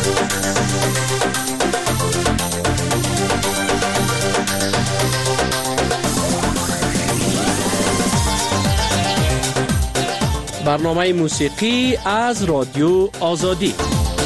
برنامه موسیقی از رادیو آزادی.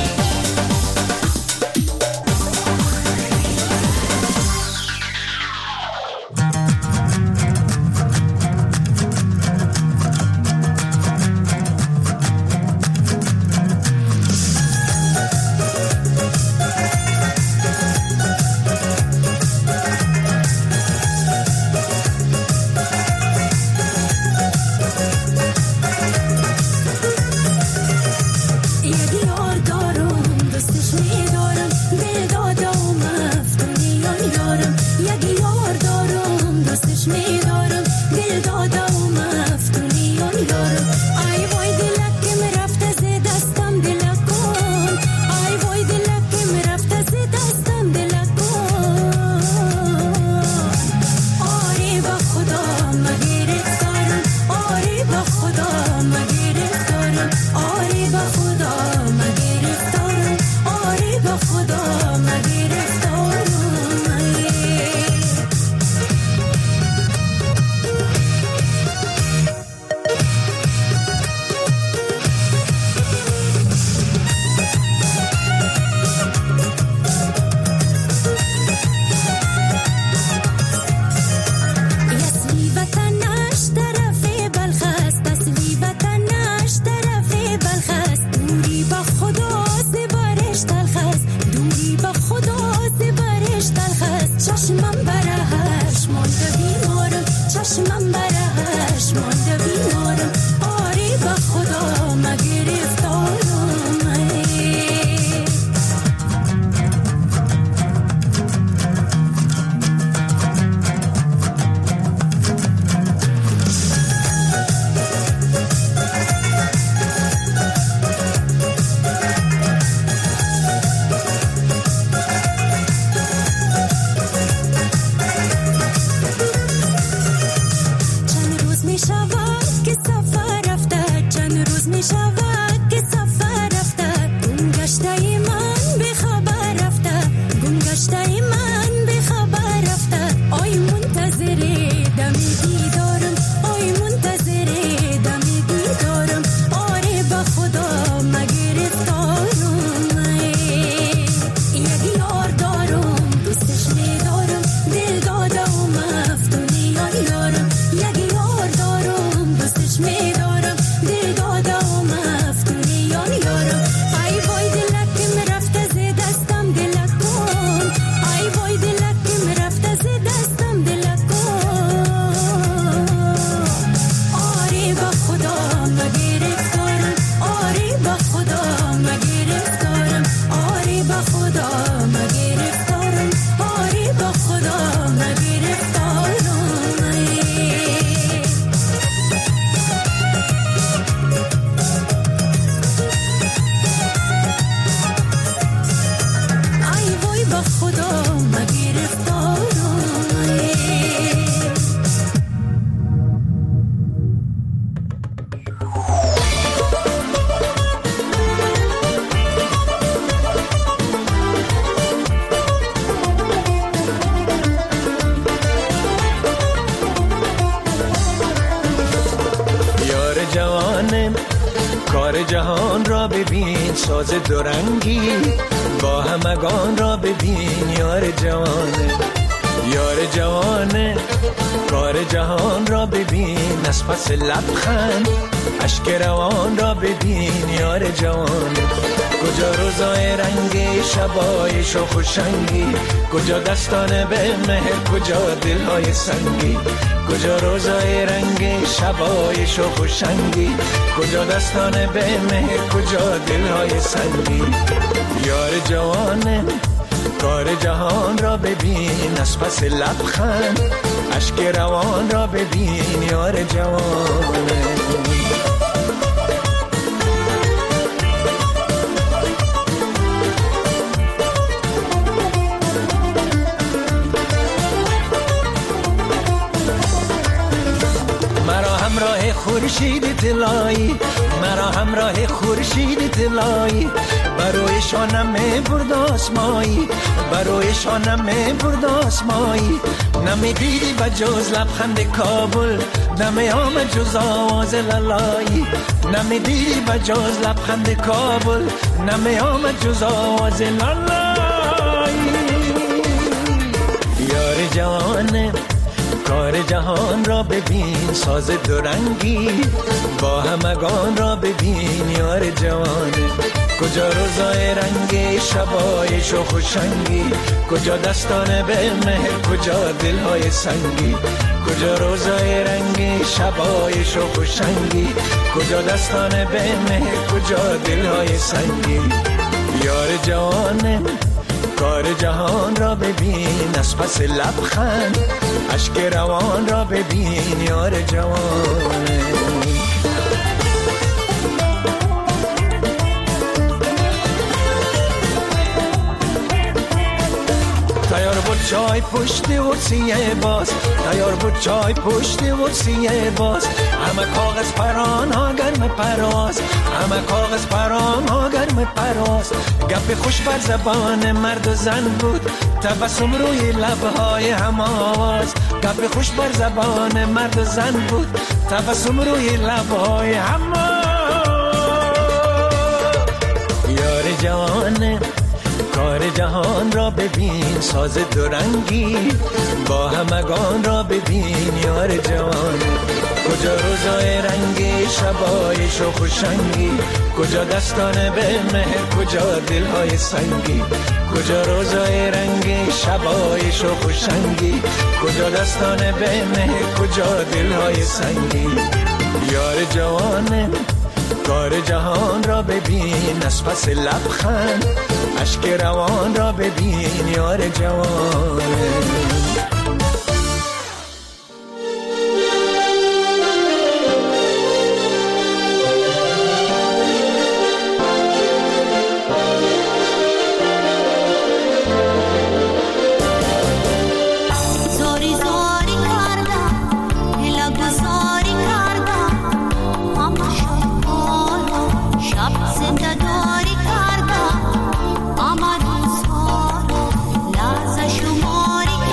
کار جهان را ببین، ساز دورنگی با همگان را ببین. یار جوانه، یار جوانه، کار جهان را ببین. از پس لبخند اشک روان را ببین. یار جوانه، کجا روزای رنگی، شبای شوخ و شنگی، کجا دستان به مهر، کجا دلهای سنگی. کجا روزای رنگی، شبای شوخ و شنگی، کجا دستان به مهر، کجا دلهای سنگی. یار جوانه، کار جهان را ببین. از پس لبخند اشک روان را ببین. یار جوانه، مرا همراه خورشید طلایی، مرا همراه خورشید طلایی، برای شانم برد آسمایی، برای شانم برد آسمایی. نمیدیدی بجز لبخند کابل، نمی آمد جز آواز لالایی. نمیدیدی بجز لبخند کابل، نمی آمد جز آواز لالایی. یار جوانه کار جهان را ببین، ساز دورنگی با همگان را ببین. یار جوانه کجا روزای رنگی، شبای شوخ و شنگی، کجا دستان به مهر، کجا دلهای سنگی. کجا روزای رنگی، شبای شوخ و شنگی، کجا دستان به مهر، کجا دلهای سنگی. یار جوانه کار جهان را ببین، از پس لبخند اشک روان را ببین. یار جوانه تیار بود چای پشت ورسیه باز، تیار بود چای پشت ورسیه باز. همه کاغذ پران ها گرم پراز، همه کاغذ پران ها گرم پراز. گپ خوش بر زبان مرد و زن بود، تبسم روی لبهای هم آواز. گپ خوش بر زبان مرد و زن بود، تبسم روی لبهای هم آواز. یار جوانه کار جهان را ببین، ساز دورنگی با همگان را ببین. یار جوان کجا روزای رنگی، شبای شوخ و شنگی، کجا دستان به مهر، کجا دلهای سنگی. کجا روزای رنگی، شبای شوخ و شنگی، کجا دستان به مهر، کجا دلهای سنگی. یار جوانه کار جهان را ببین، از پس لبخند اشک روان را ببین. یار جوانه آمد سارا لحظه شماری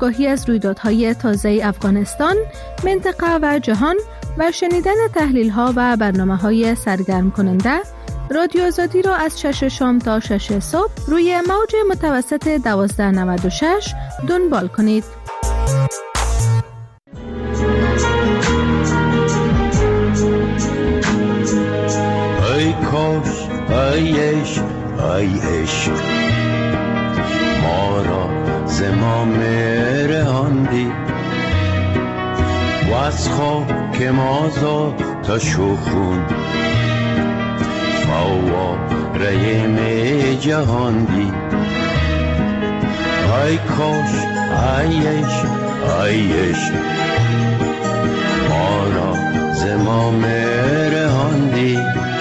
آگاهی از رویدادهای تازه افغانستان، منطقه و جهان و شنیدن تحلیل‌ها و برنامه‌های سرگرم کننده، رادیو آزادی را از 6 شام تا 6 صبح روی موج متوسط 1296 دنبال کنید. ای کاش، ای عشق، ای عشق، ما را ز ما مرهاندی و از خاک ما زاد تا شخون فواره می جهاندی. ای کاش، ای عشق، ای عشق، ما را ز ما مرهاندی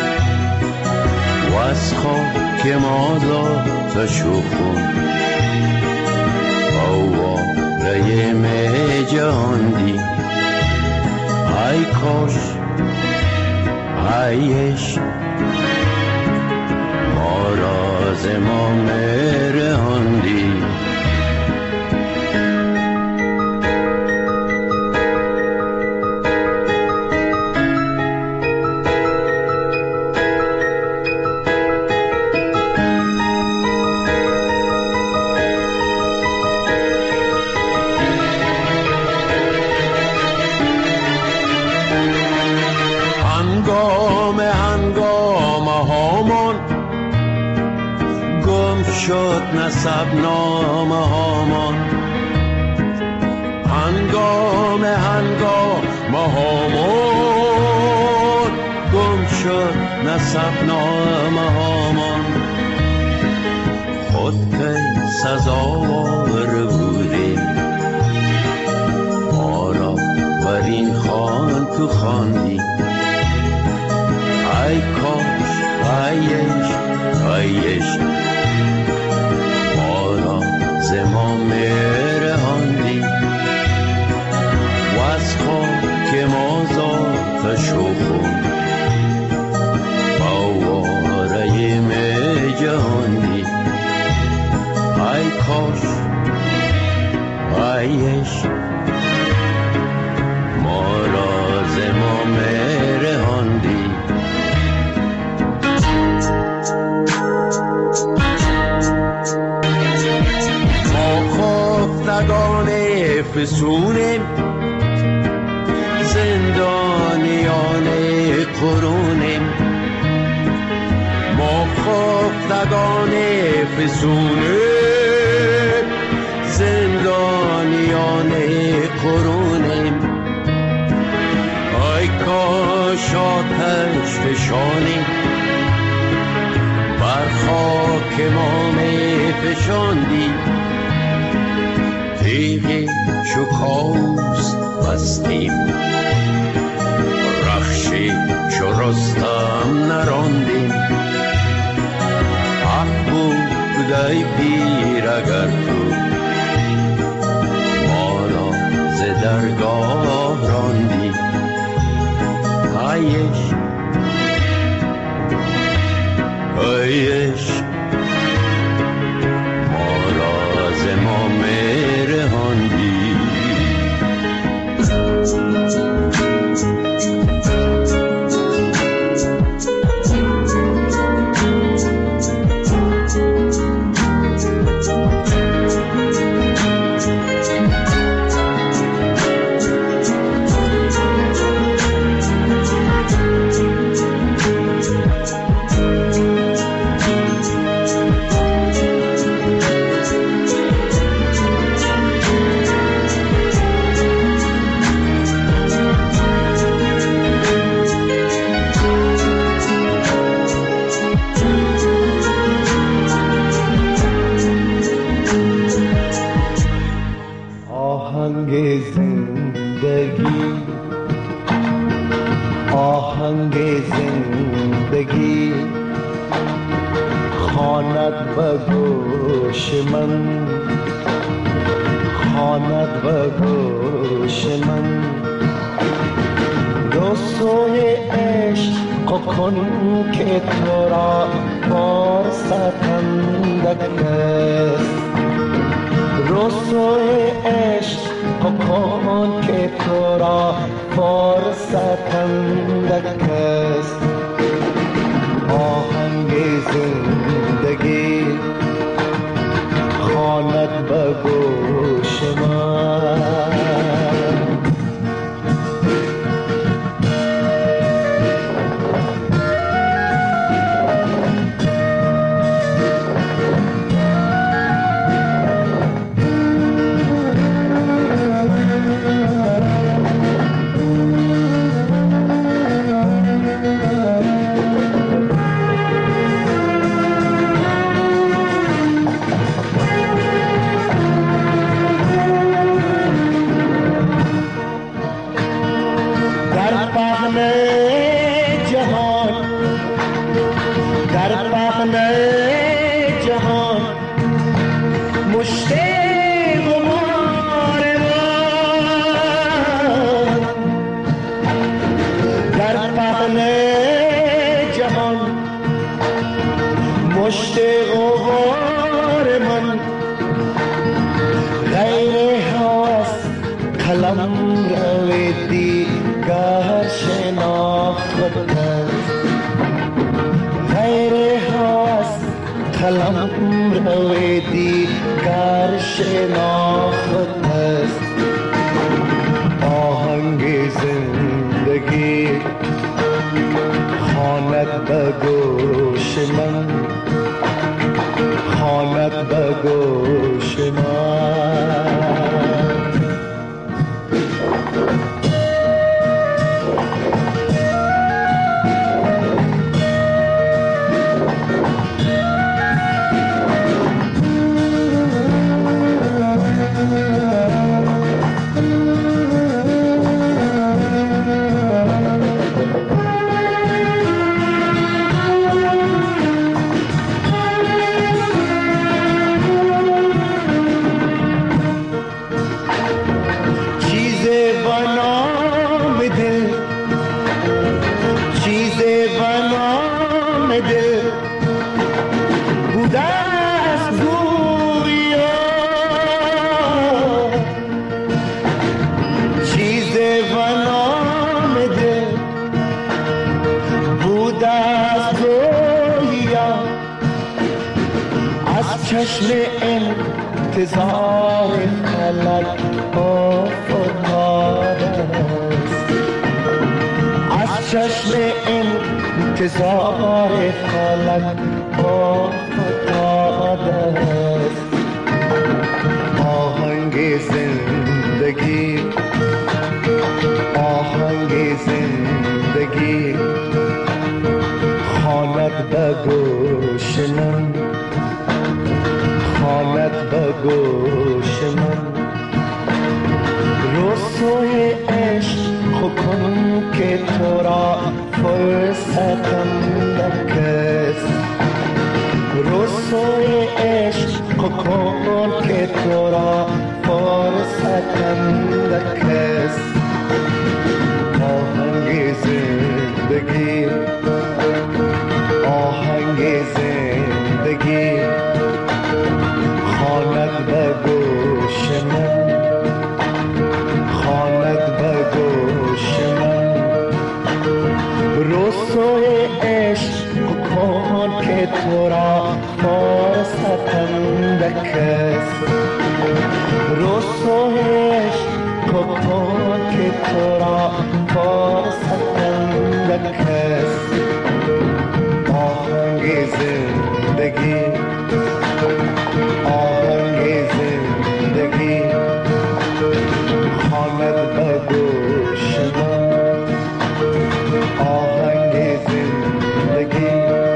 و از خاک ما زاد تا شخون فواره می جهاندی. ای کاش، ای عشق، ما را ز ما مرهاندی. شد نسب نامه هامان، هنگام هامان گم شد نسب نامه هامان. خود که سزاوار بودیم ما را بر این خوان تو خواندی. ای کاش، ای عشق، ای عشق، ز ما مرهاندی و از خاک ما زاد شخون فواره می جهاندی. ای کاش، ای عشق، ما را ز ما مرهاندی. خفتگان فسونیم، زندانیان قرونیم. ما خفتگان فسونیم، زندانیان قرونیم. ای کاش آتش فشانی بر خاک ما می فشاندی. تیغی چو کاوس بستیم، رخشی چو رستم نراندیم. حق بود ای پیر اگر تو ما را ز درگاه راندی. ای عشق، ای عشق، ما را ز ما مرهاندی. آهنگ زندگی خواند به گوش من، خواند به گوش من. دو سوی عشق کن که تو را فرصت اندک است، رسوی عشق کن که تو را فرصت اندک است. آهنگ زندگی خواند به گوش من. چشم انتظار فلک افتاده است، از چشم انتظار فلک افتاده است. آهنگ زندگی، آهنگ زندگی خواند به گوش من، خواند به گوش من. رسوی عشق کن که تو را فرصتم نکست، رسوی عشق کن که تو را فرصتم نکست. آهنگ زندگی، آهنگ زندگی خواند به گوش من، خواند به گوش من. رسوی عشق کن که تو را فرصتم نکست، رسوی عشق کن که تو را فرصتم نکست. آهنگ زندگی، آهنگ زندگی خواند به گوش من، آهنگ زندگی،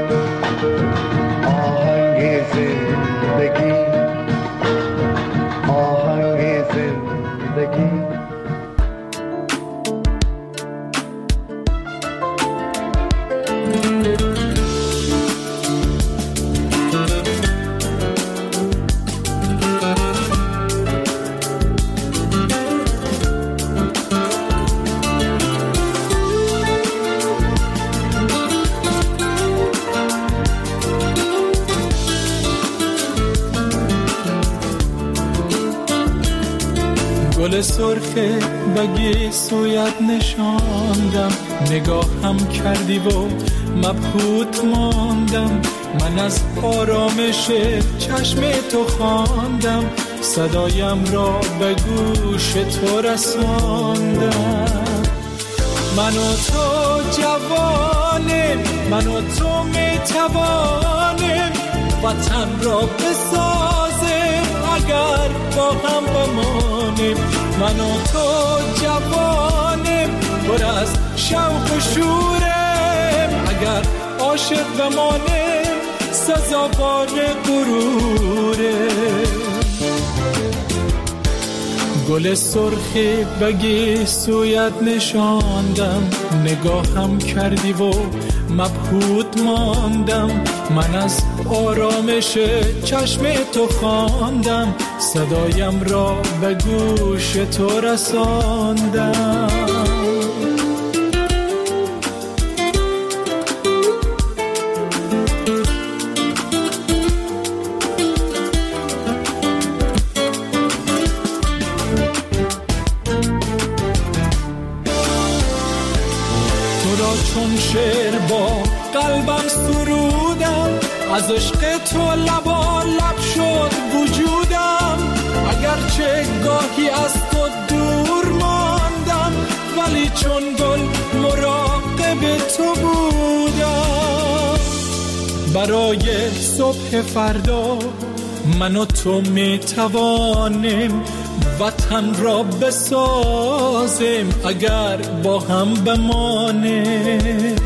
آهنگ زندگی، آهنگ زندگی. گل سرخه بگی سویت نشاندم، نگاهم کردی و مبهوت ماندم. من از آرامش چشم تو خواندم، صدایم را به گوش تو رساندم. من و تو جوانیم، من و تو میتوانیم وطن را بسازیم اگر با هم بمانیم. من و تو جوانیم پر از شوق و شوریم، اگر عاشق بمانیم سزاوار غروریم. گل سرخی بگی سویت نشاندم، نگاهم کردی و مبهوت ماندم. من از آرامش چشم تو خواندم، صدایم را به گوش تو رساندم. چون شعر با قلبم سرودم، از عشق تو لبالب شد وجودم. اگرچه گاهی از تو دور ماندم، ولی چون گل مراقب تو بودم. برای صبح فردا من و تو میتوانیم وطن را بسازیم اگر با هم بمانیم.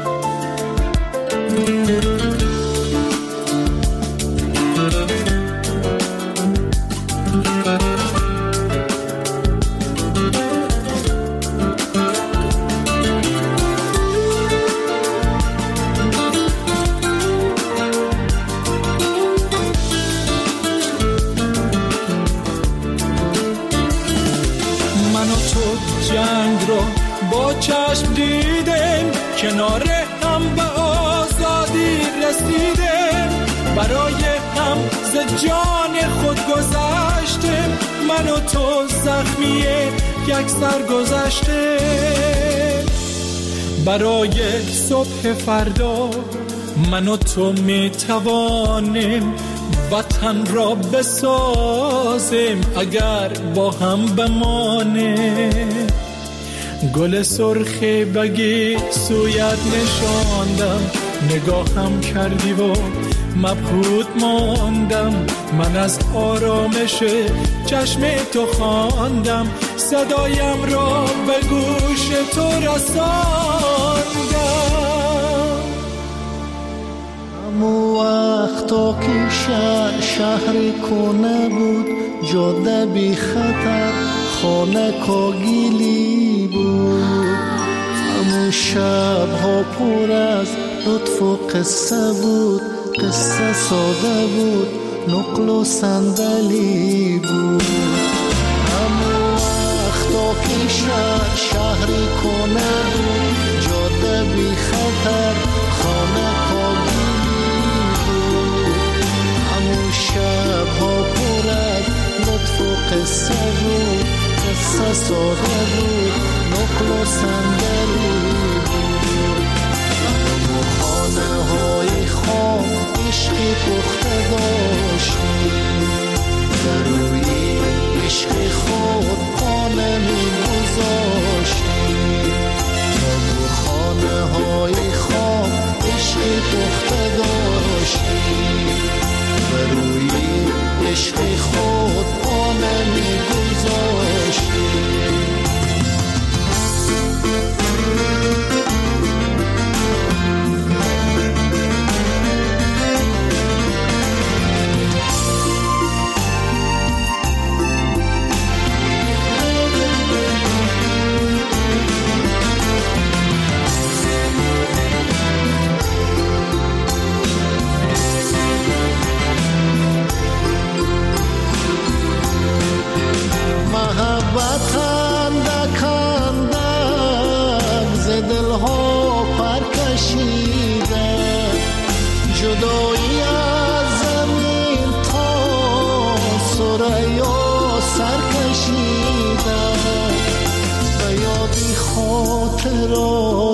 جنگ رو با چشم دیدیم، کنار هم به آزادی رسیدیم. برای هم ز جان خود گذشتیم، من و تو زخمی یک سر گذشتیم. برای صبح فردا من و تو میتوانیم وطن را بسازیم اگر با هم بمانیم. گل سرخی بگی سویت نشاندم، نگاهم کردی و مبهوت ماندم. من از آرامش چشم تو خواندم، صدایم را به گوش تو رساندم. همو وقتا که شهر کنه بود، جاده بی خطر خانه کاگیلی بود. همو شبها پر از لطف و قصه بود، قصه ساده بود نقل و صندلی بود. همو وقتا که شهر کنه بود، جاده بی خطر خانه کاگیلی بود. همو شبها پر از لطف و قصه بود، قصه ساده بود نقل و صندلی بود. همو خانه های خام عشقی پخته داشتیم، در روی عشق خود خانه می گذاشتیم. همو خانه های خام عشقی پخته داشتیم، در روی عشق خود خانه می گذاشتیم.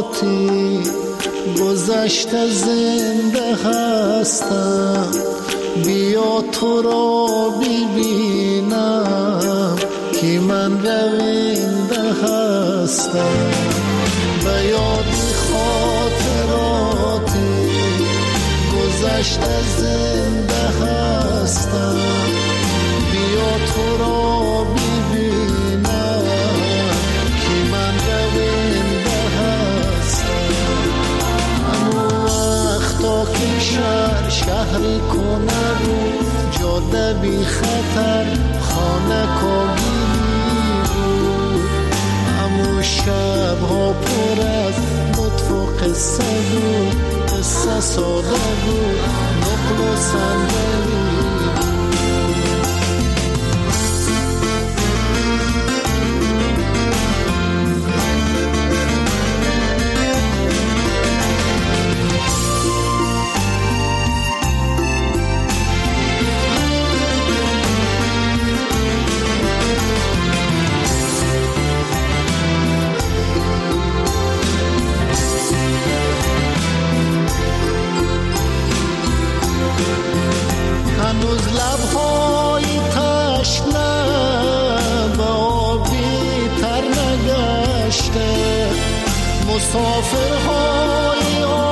خاطراتی گذشته زنده هستم، بیا تو را ببینم که من رونده هستم. به یاد خاطراتی گذشته زنده هستم، بیا تو را ببینم که من رونده هستم. همون وقتا که شهری کنه بود، جاده بی خطر خانه کاگیری بود. همون شبها پر از لطف و قصه بود، قصه ساده بود، نقل و صندلی. هنوز لبهای تشنه به آبی تر نگشته، مسافرهای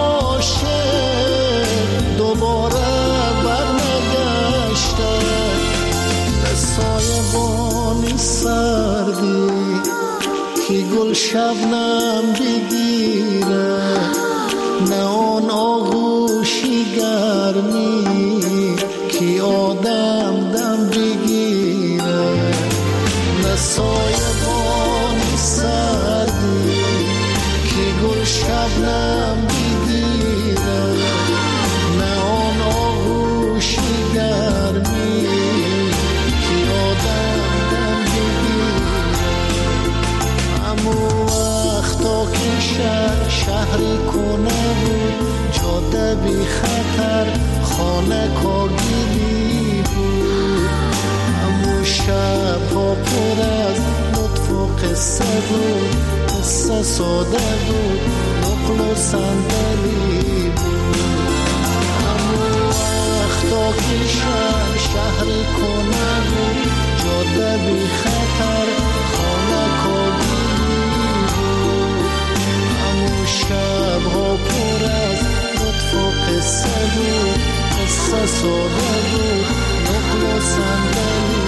عاشق دوباره برنگشته. به سایبانی سردی که گل شبنم بگیره، نه آن آغوشی گرمی که آدم دم بگیره، نه سایبانی سردی که گل شبنم بگیره، نه آن آغوشی گرمی که آدم دم بگیره. همون وقتا که شهری کنه بود، جاده بی خطر خانه کاگیری بود. همون شبها پر از لطف و قصه بود، قصه ساده بود، نقل و صندلی بود. همون وقتا که شهری کنه بود، جاده بی خطر خانه کاگیری بود. همون شبها پر از لطف و قصه بود، قصه ساده بود، نقل و صندلی.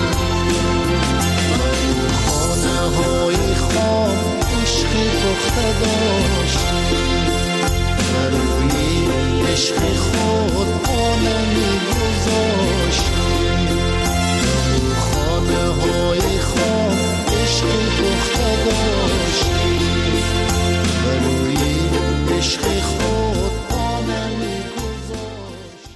خانه های خواب عشقی پخته داشتی، بر روی عشق خود پانه می گذاشتی. خانه های خواب عشقی پخته داشتی، بر روی عشق خود پانه می گذاشتی.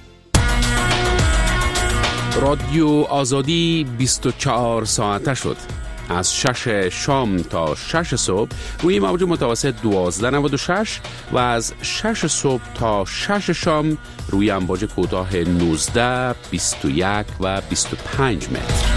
رادیو آزادی 24 ساعته شد. از 6 شام تا 6 صبح روی موج متوسط 1296 و از 6 صبح تا 6 شام روی امواج کوتاه 19، 21 و 25 متر.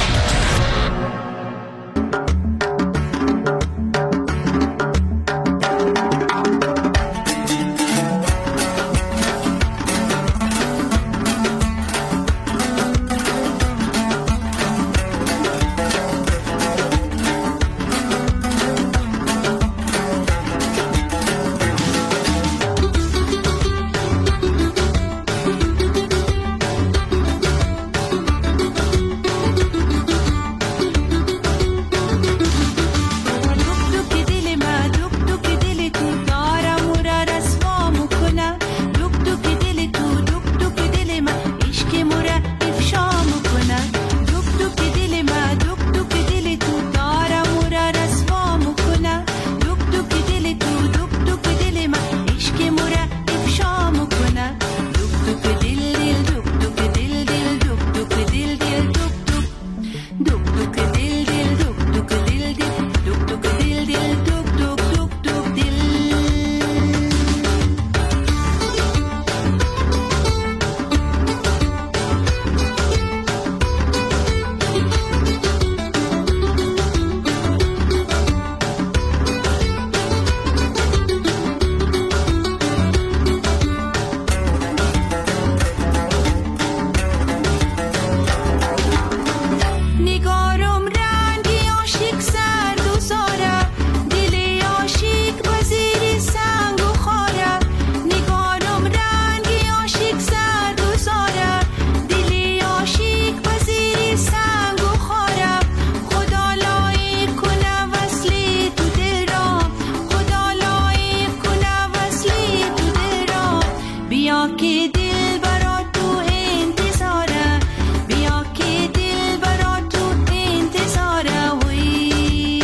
که دل برا تو انتظاره، بیا که دل برا تو انتظاره. وی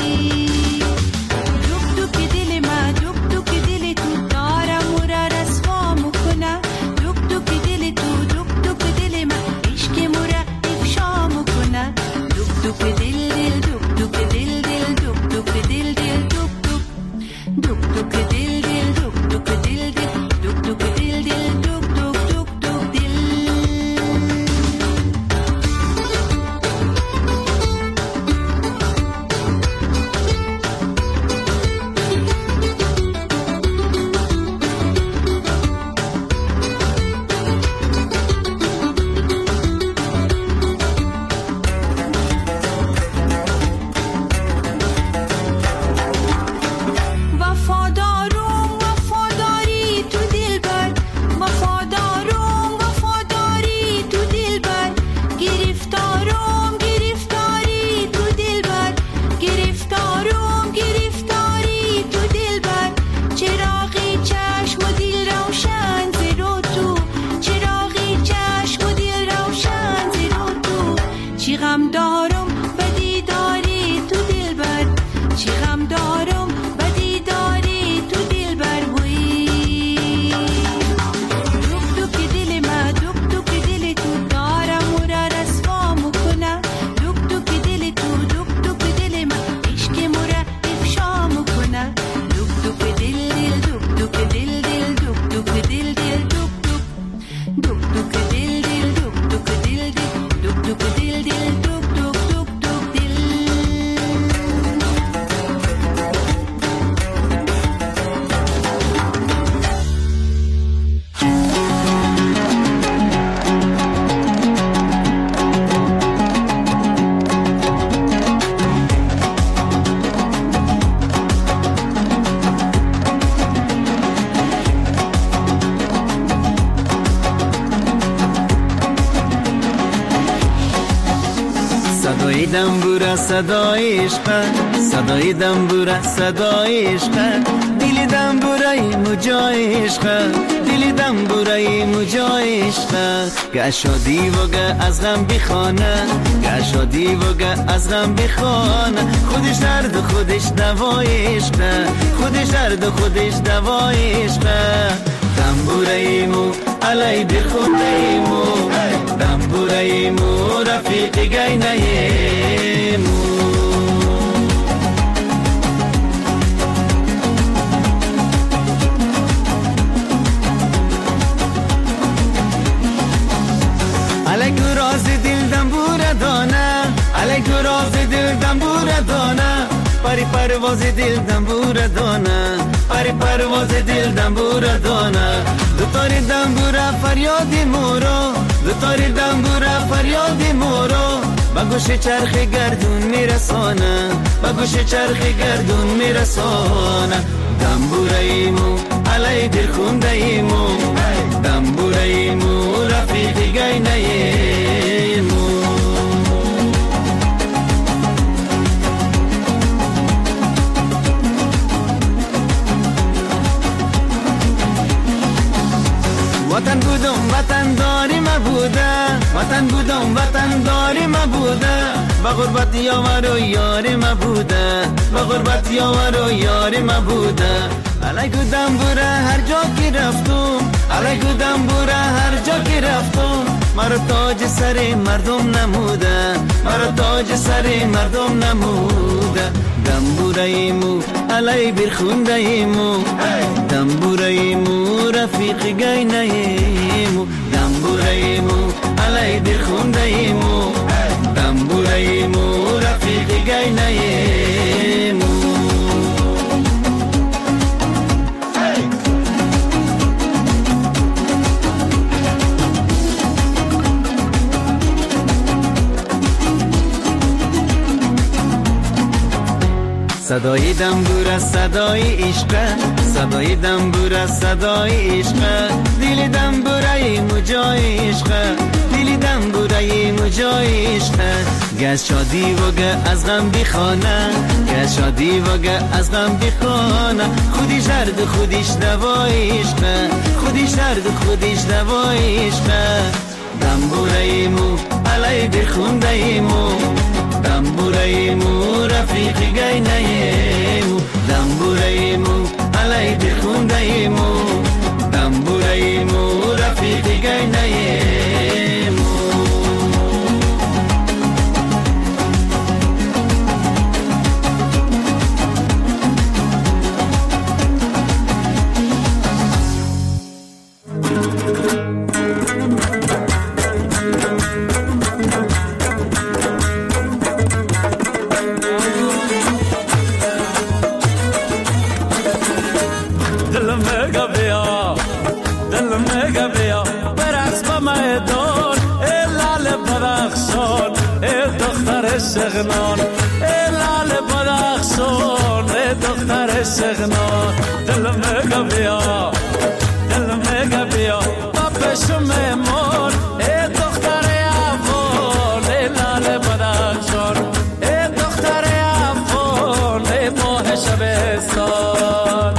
دک دک دل ما، دک دک دل تو داره مورا رسوا میکنه. دک دک دل تو، دک دک دل ما، عشق مورا افشا میکنه. دک دک دل دل، دک دک دل دل، دک دک دل دل، دک دک دک دل دل، دک دک دل دل، دک دک دل دل، دک دک دک دک دل. وفادارم وفاداری تو دلبر، وفادارم وفاداری تو دلبر. گرفتارم گرفتاری تو دلبر، گرفتارم گرفتاری تو دلبر. چراغی چشم و دل روشن زیرو تو، چراغی چشم و دل روشن زیرو تو. چی غم دارم بدی داری تو دلبر، چی غم دارم بدی داری تو دلبر. وی دک دک دل ما، دک دک دل تو داره مورا رسوا میکنه. دک دک دل تو، دک دک دل ما، عشق مورا افشا میکنه. دک دک دل دل، دک دک دل دل، دک دک دل دل، دک دک دک دل دل، دک دک دل دل، دک دک دل دل، دک دک دک دک دل. صدای دنبوره صدای عشق، صدای دنبوره صدای عشق. دل دنبوره مجای عشق، دل دنبوره مجای عشق. گه شادی و گه از غم بخانه، گه شادی و گه از غم بخانه. خودش درد و خودش دوای عشق، خودش درد و خودش دوای عشق. دنبوره مو علی بخونده مو، دنبوره مو رفیق گینه مو. علیکو راز دل دنبوره دانه، علیکو راز دل دنبوره دانه. پری پرواز دل دنبوره دانه، پری پرواز دل دنبوره دانه. دوتاری دنبوره فریاد مورو، دوتاری دنبوره فریاد مورو. با گوش چرخ گردون میرسانه، با گوش چرخ گردون میرسانه. دنبوره ایمو علی دل خونده ایمو، دنبوره ایمو رفیق گینه ایمو. وطن بودم وطن داری ما بوده، وطن بودم وطن داری ما بوده. با غربت یاور و یاری ما بوده، با غربت یاور و یاری ما بوده. علیکو دنبوره هر جا که رفتم، علیکو دنبوره هر جا که رفتم. مرا تاج سر مردم نموده، مرا تاج سر مردم نموده. دنبوره ایمو علی برخونده ایمو، دنبوره ایمو رفیق گینه ایمو. دنبوره ایمو علی برخونده ایمو، دنبوره ایمو رفیق گینه ایمو. صدای دنبوره صدای عشق، صدای دنبوره صدای عشق. دل دنبوره مجای عشق، دل دنبوره دنبوره مجای عشقه گز شادی و گه از غم بخانه گز شادی و گه از غم بخانه خودی جرد خودیش دوای عشقه خودی جرد خودیش دوای عشقه دنبوره مو علی بخونده مو دنبوره مو رفیقی گینه مو دنبوره مو علی بخونده مو دنبوره مو رفیقی گینه سغنان لال بدخشان دختر سغنان دل میگه بیا دل میگه بیا بابشو میمون دختر افغان لال بدخشان دختر افغان ماه شبستان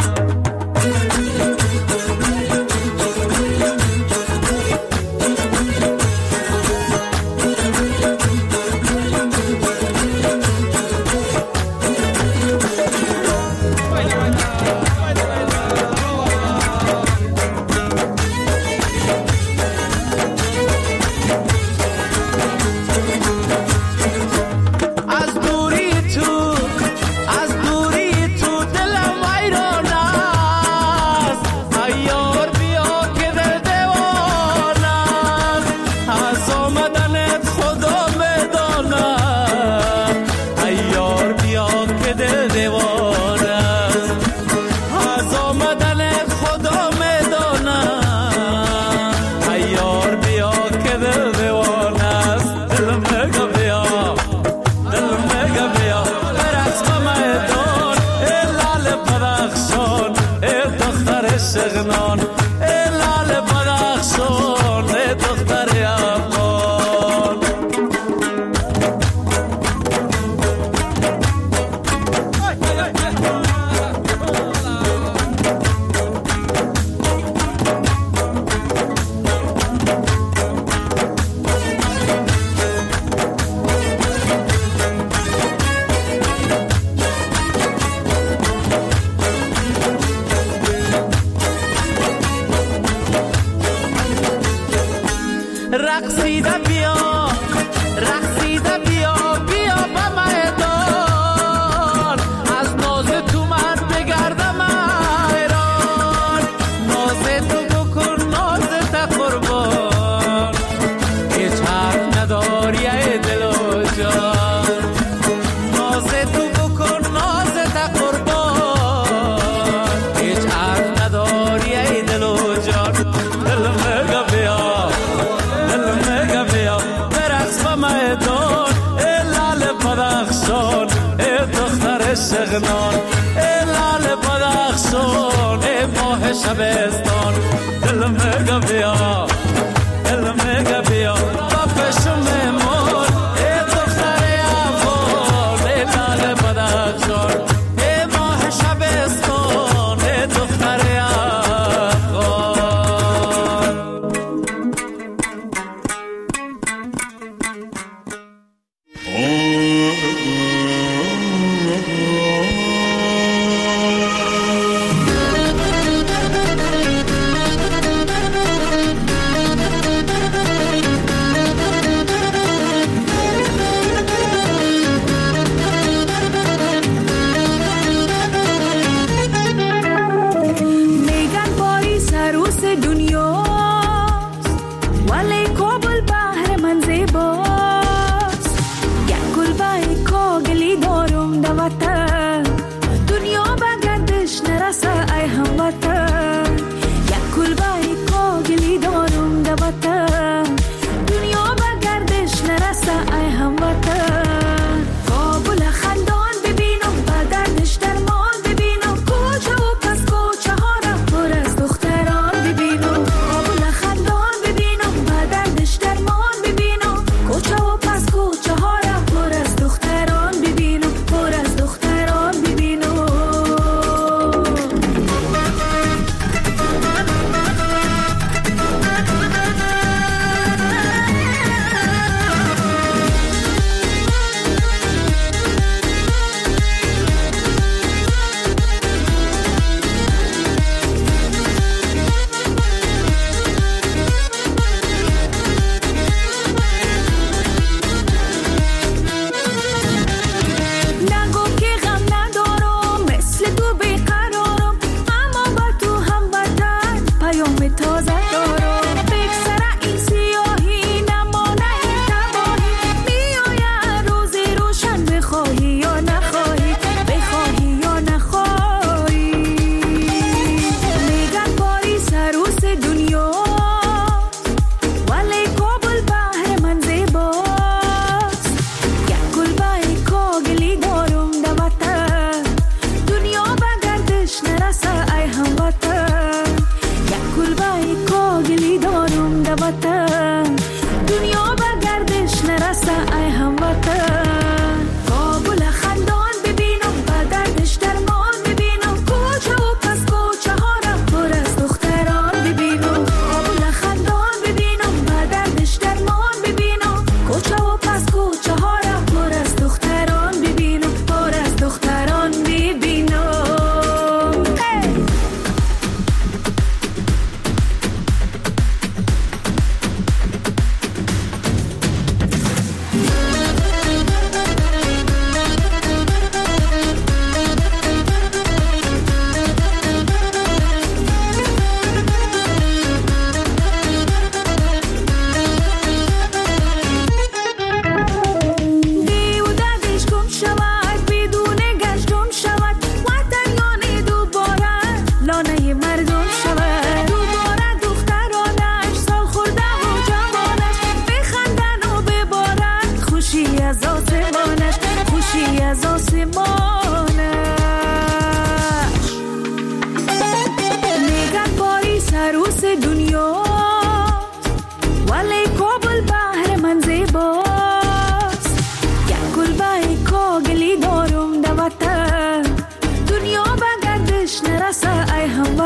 سغنان لال بدخشان دختر افغان رقصیده بیا رقصیده بیا بیا به میدان از ناز تو من بگردم حیران ناز تو بکن ناز تا قربان هیچ حرف نداری ای دل و جان ناز تو بکن ناز تا قربان هیچ حرف نداری ای دل و جان دل میگه بیا میدان لال بدخشان دختر سغنان لال بدخشان ماه شبستان دل میگه بیا دل میگه بیا بابشو میمون دختر افغان لال بدخشان ماه شبستان دختر افغان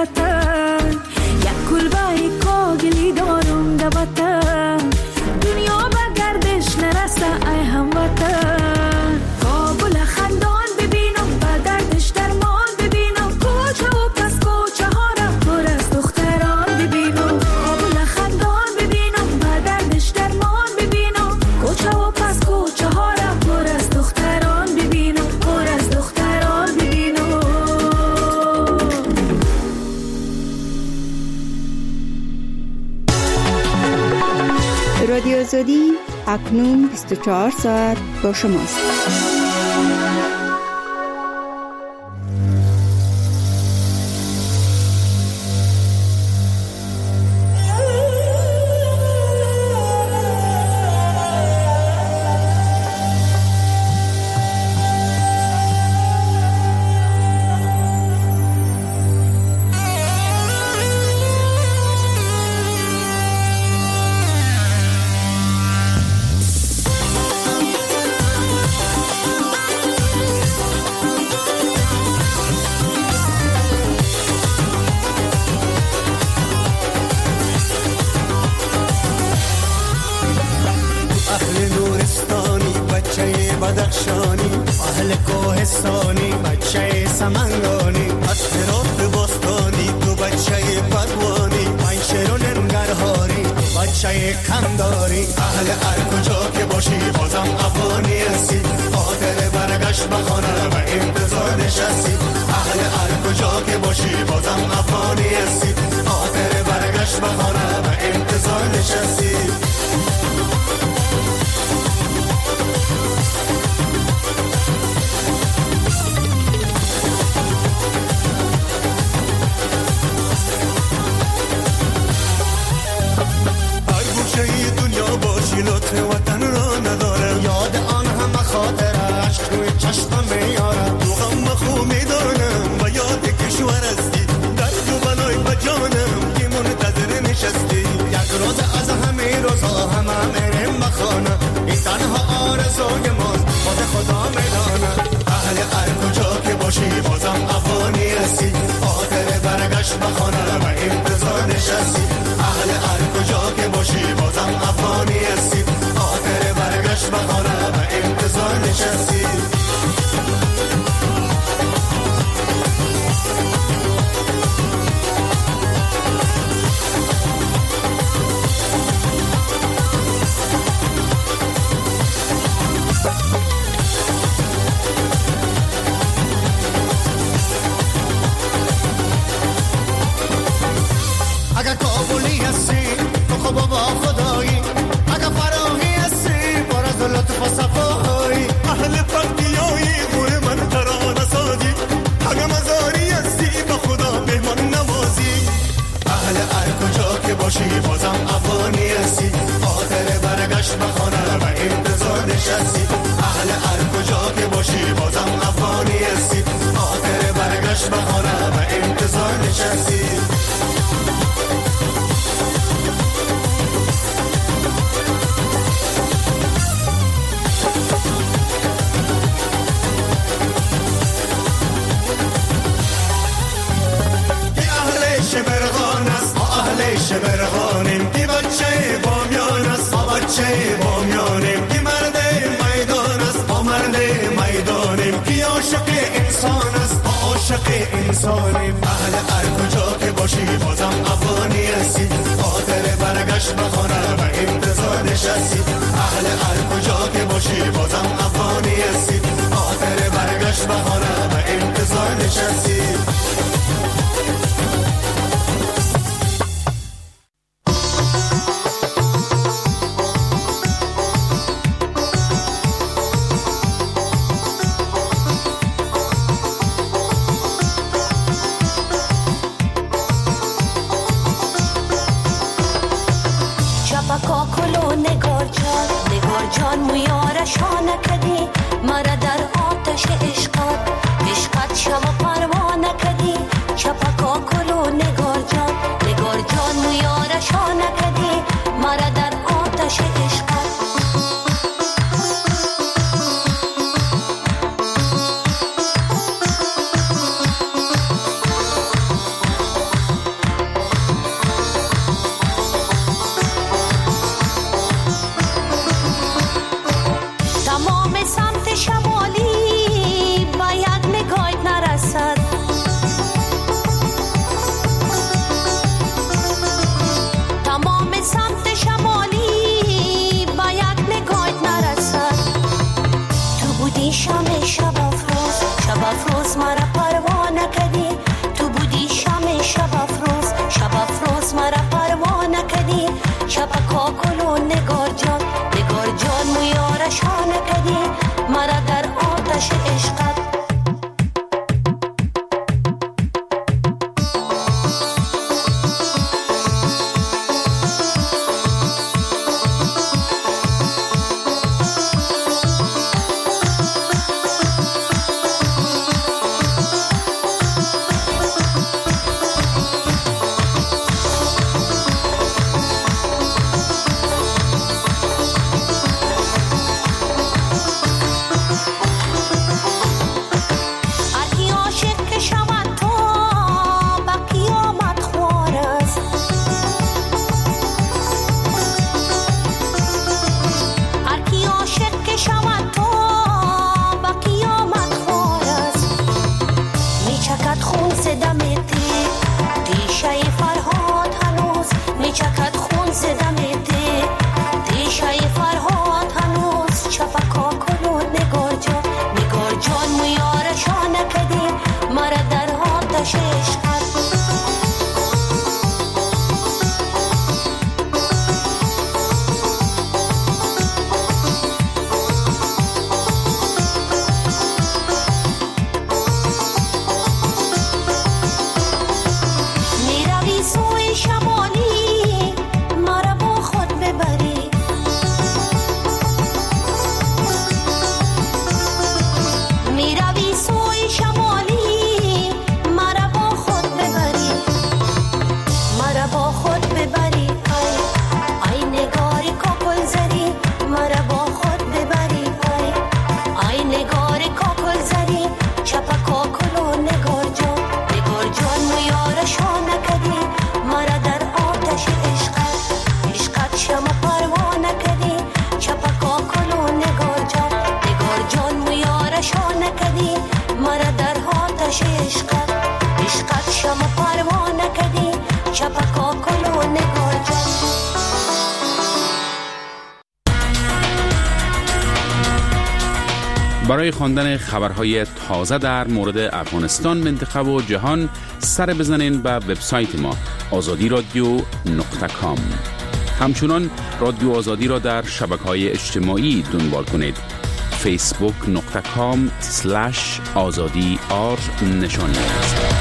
وطن یک کلبه کاغلی دارم در وطن دنیا به گردش نرسه ای هموطن کابل خندان ببینم به دردش درمان ببینم کوچه و پس کوچه ها را پر از دختران ببینم کابل خندان ببینم به دردش درمان ببینم کوچه و پس کوچه ها را پر از دختران ببینم پر از دختران ببینم. رادیو آزادی اکنون 24 ساعت با شماست. بدخشانی اهل کوهستانی بچه سمنگانی از هرات باستانی تو بچه بدوانی پنشر و ننگرهاری تو بچه کمداری اهل هر کجا که باشی بازم افغانی هستی خاطر برگشت به خانه و انتظار نشستی اهل هر کجا که باشی بازم افغانی هستی خاطر برگشت به خانه و انتظار نشستی. لطف وطن را ندارم یاد آن همه خاطرش روی چشمم میارم تو غم خوب میدانم و یاد کشور هستی در جو بلای بجانم که منتظر نشستی یک روز از همه روزها همه میرم بخانه این تنها آرزوی ماست خود خدا میدانم اهل هر کجا که باشی بازم افغانی هستی خاطر برگشت بخانه و انتظار نشستی اهل هر کجا که باشی بازم افغانی هستی خاطر برگشت بخانه و انتظار نشستی. اگر کابلی هستی تو خب با خدایی اگر فراهی هستی پر از لطف و صفایی اهل پرتیایی گوه من ترانه سازی اگر مزاری هستی با خدا مهمان نوازی اهل هر کجا که باشی بازم افغانی هستی خاطر برگشت بخانه و انتظار نشستی اهل هر کجا که باشی بازم افغانی هستی خاطر برگشت بخانه و انتظار نشستی. شبرغانیم کی بچه بامیان است ما بچه بامیانیم کی مرد میدان است ما مرد میدانیم کی عاشق انسان است ما عاشق انسانیم اهل هر کجا که باشی بازم افغانی هستی خاطر برگشت بخانه و انتظار نشستی اهل هر کجا که باشی بازم افغانی هستی خاطر برگشت بخانه و انتظار نشستی. برای خواندن خبرهای تازه در مورد افغانستان، منطقه و جهان سر بزنین به وبسایت ما azadiradio.com. همچنان رادیو آزادی را در شبکه‌های اجتماعی دنبال کنید. facebook.com/azadi_r نشانی است.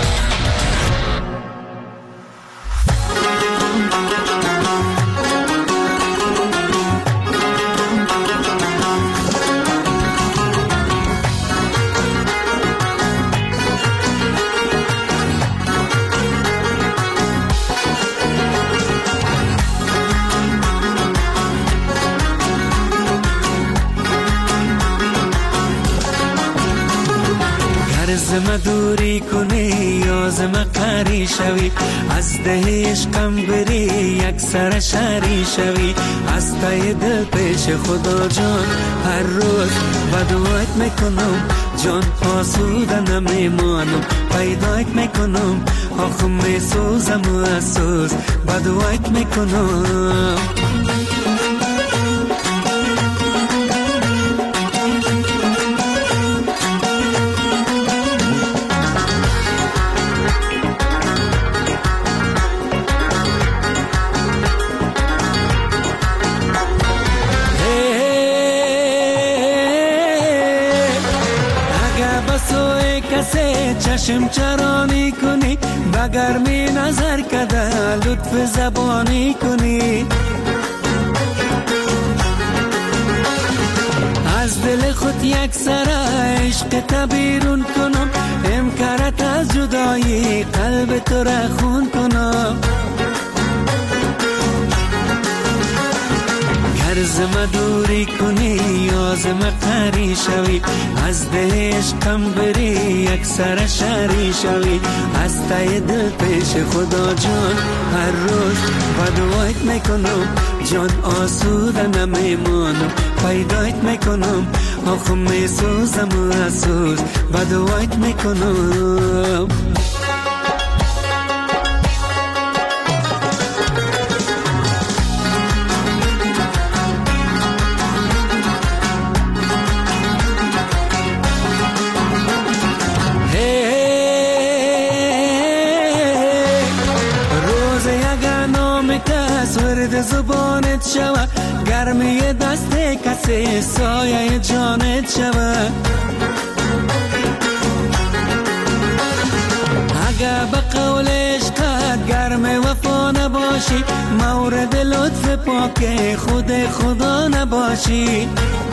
زم دوری کنی یا زم قری شوی، از ده عشقم بری یک سر شری شوی، از تای دل پیش خدا جان هر روز بدوایت میکنم، جان آسوده نمیمانم، پیدایت میکنم، آخ میسوزم و اسوز بدوایت میکنم. چشم چرانی کنی، بگرمی نظر کده لطف زبانی کنی، از دل خود یک سر عشق تبیرون کنم، امکارت از جدایی قلب تو را خون کنم. زم دوری کنی یا زم قری شوی، از ده عشقم بری یک سر شری شوی، از تای دل پیش خدا جان هر روز بدوایت میکنم، جان آسوده نمیمانم، پیدایت میکنم، آخ میسوزم و اسوز بدوایت میکنم. زبانت شوه، گرمی دست کسی سایه جانت شوه، اگه به قول عشقت گرم وفا نباشی، مورد لطف پاک خود خدا نباشی.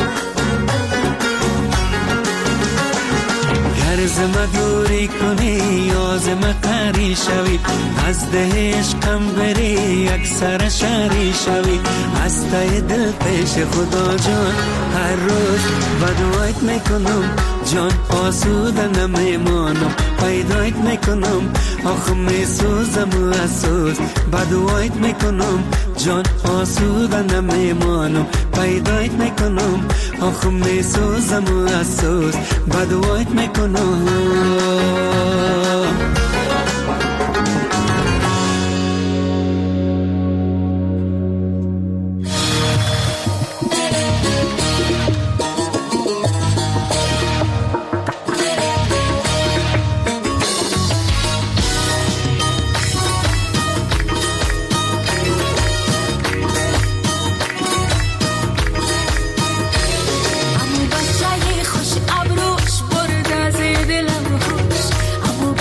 زم دوری کنی یا زم قری شوی، از ده عشقم بری یک سر شری شوی، از تای دل پیش خدا جان هر روز بدوایت میکنم، جان آسوده نمیمانم، پیدایت میکنم، آخ میسوزم و اسوز بدوایت میکنم، جان آسوده نمیمانم، پیدایت میکنم، آخ میسوزم و اسوز بدوایت میکنم. خوش ابروش برد از دلم خوش،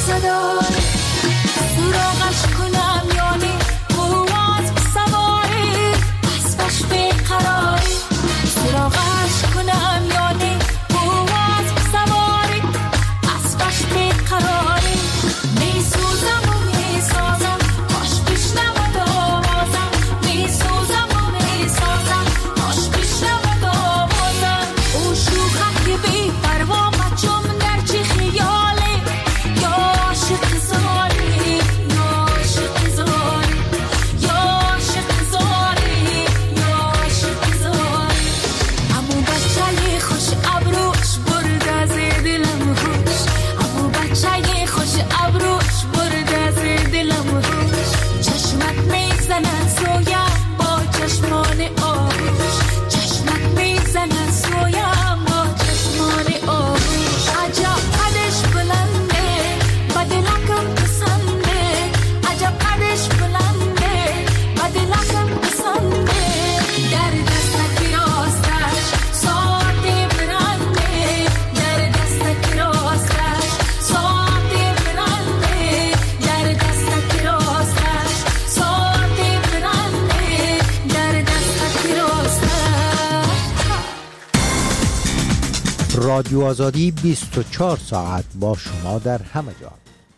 قصه داره سراغش کنم یعنی قواز سواری اسبش بیقراری سراغش کنم یعنی قواز سواری اسبش بیقراری میسوزم و میسازم کاش پیش نمد آوازم میسوزم و میسازم کاش پیش نمد آوازم او شوخم که بی پروا مچم در چی خیاله یا عاشق زاری یا عاشق زاری یا عاشق زاری یا عاشق زاری امو بچه خوش ابروش برد از دلم خوش امو بچه خوش ابروش برد از دلم خوش چشمت میزنن سویم با چشمان آغوش چشمت میزنن سویم با چشمان آغوش عجب قدش بلنده بدلکم پسنده عجب قدش بلنده بدلکم پسنده در دستک راستش ساعت برنده در دستک راستش ساعت برنده در دستک راستش ساعت برنده در دستک راستش. رادیو آزادی 24 ساعت با شما در همه جا.